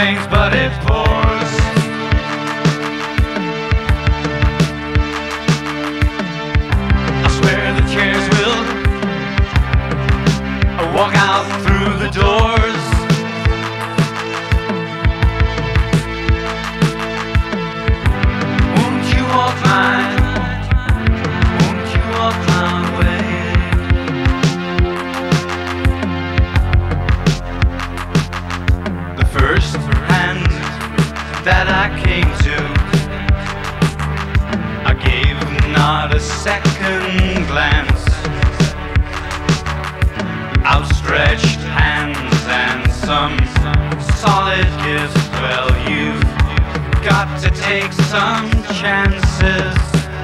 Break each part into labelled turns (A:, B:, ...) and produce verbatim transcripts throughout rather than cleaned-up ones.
A: rains, but it pours. I swear the chairs will walk out through the doors. Won't you walk mine? Won't you walk my way? The first hand that I came to, I gave not a second glance. Outstretched hands and some solid gifts. Well, you've got to take some chances.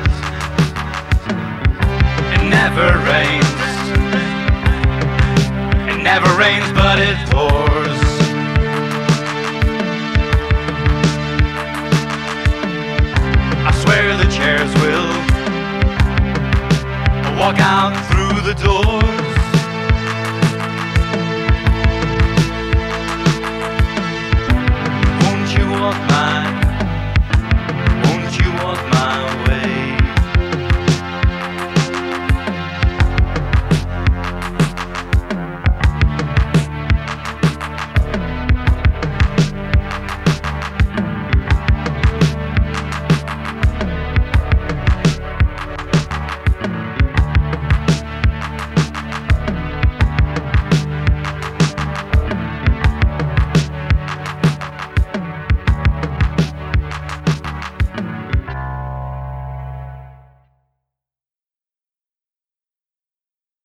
A: It never rains. It never rains, but it pours. I swear the chairs will walk out through the doors.